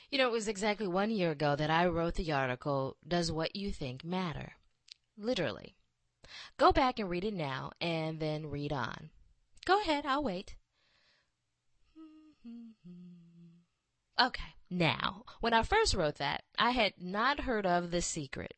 It was exactly 1 year ago that I wrote the article, Does What You Think Matter? Literally. Go back and read it now and then read on. Go ahead, I'll wait. Okay, now, when I first wrote that, I had not heard of The Secret.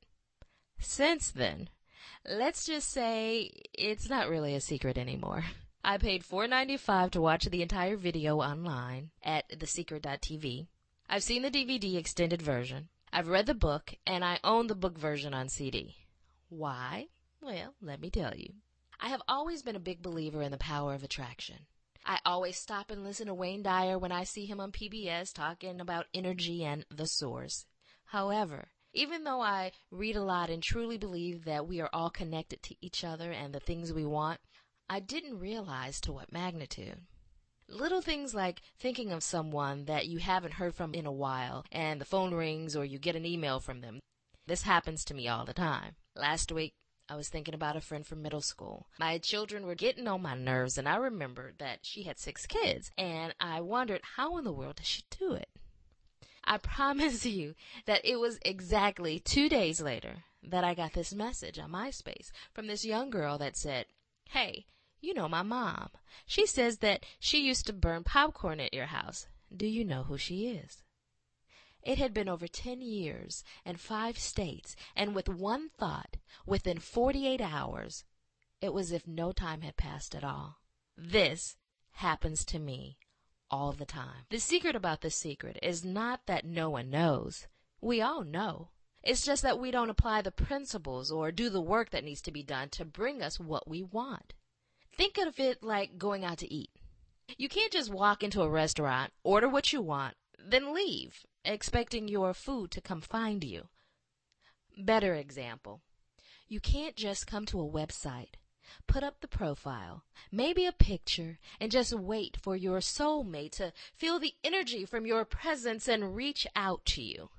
Since then, let's just say it's not really a secret anymore. I paid $4.95 to watch the entire video online at thesecret.tv. I've seen the DVD extended version. I've read the book, and I own the book version on CD. Why? Well, let me tell you. I have always been a big believer in the power of attraction. I always stop and listen to Wayne Dyer when I see him on PBS talking about energy and the source. However, even though I read a lot and truly believe that we are all connected to each other and the things we want, I didn't realize to what magnitude. Little things like thinking of someone that you haven't heard from in a while and the phone rings or you get an email from them. This happens to me all the time. Last week, I was thinking about a friend from middle school. My children were getting on my nerves, and I remembered that she had 6 kids, and I wondered how in the world does she do it? I promise you that it was exactly 2 days later that I got this message on MySpace from this young girl that said, "Hey, you know my mom. She says that she used to burn popcorn at your house. Do you know who she is?" It had been over 10 years and 5 states, and with one thought, within 48 hours, it was as if no time had passed at all. This happens to me all the time. The secret about the secret is not that no one knows. We all know. It's just that we don't apply the principles or do the work that needs to be done to bring us what we want. Think of it like going out to eat. You can't just walk into a restaurant, order what you want, then leave, expecting your food to come find you. Better example. You can't just come to a website, put up the profile, maybe a picture, and just wait for your soulmate to feel the energy from your presence and reach out to you.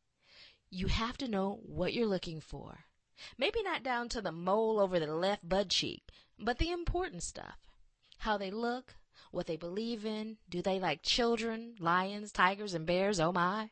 You have to know what you're looking for. Maybe not down to the mole over the left butt cheek, but the important stuff. How they look, what they believe in, do they like children, lions, tigers, and bears, oh my.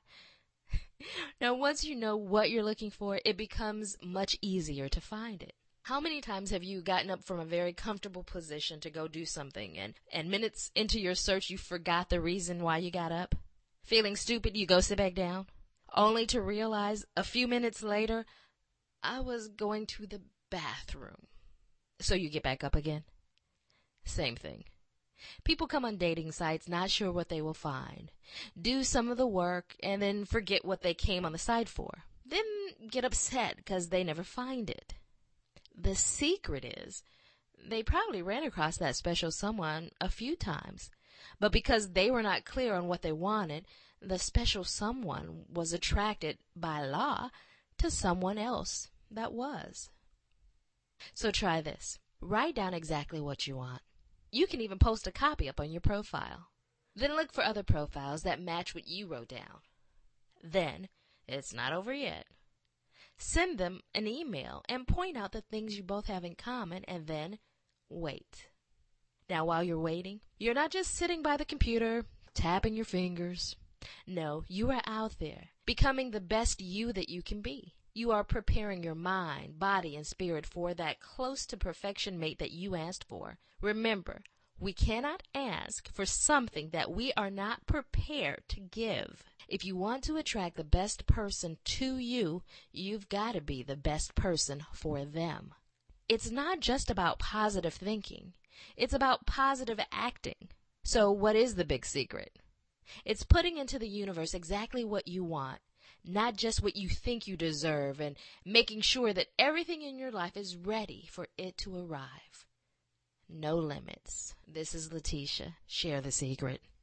Now once you know what you're looking for, it becomes much easier to find it. How many times have you gotten up from a very comfortable position to go do something, and minutes into your search you forgot the reason why you got up? Feeling stupid, you go sit back down, only to realize a few minutes later, I was going to the bathroom. So you get back up again? Same thing. People come on dating sites not sure what they will find, do some of the work, and then forget what they came on the site for. Then get upset because they never find it. The secret is, they probably ran across that special someone a few times, but because they were not clear on what they wanted, the special someone was attracted by law to someone else that was. So try this. Write down exactly what you want. You can even post a copy up on your profile. Then look for other profiles that match what you wrote down. Then, it's not over yet. Send them an email and point out the things you both have in common, and then wait. Now while you're waiting, you're not just sitting by the computer, tapping your fingers. No, you are out there, becoming the best you that you can be. You are preparing your mind, body, and spirit for that close to perfection mate that you asked for. Remember, we cannot ask for something that we are not prepared to give. If you want to attract the best person to you, you've got to be the best person for them. It's not just about positive thinking. It's about positive acting. So what is the big secret? It's putting into the universe exactly what you want, not just what you think you deserve, and making sure that everything in your life is ready for it to arrive. No limits. This is Letitia. Share the secret.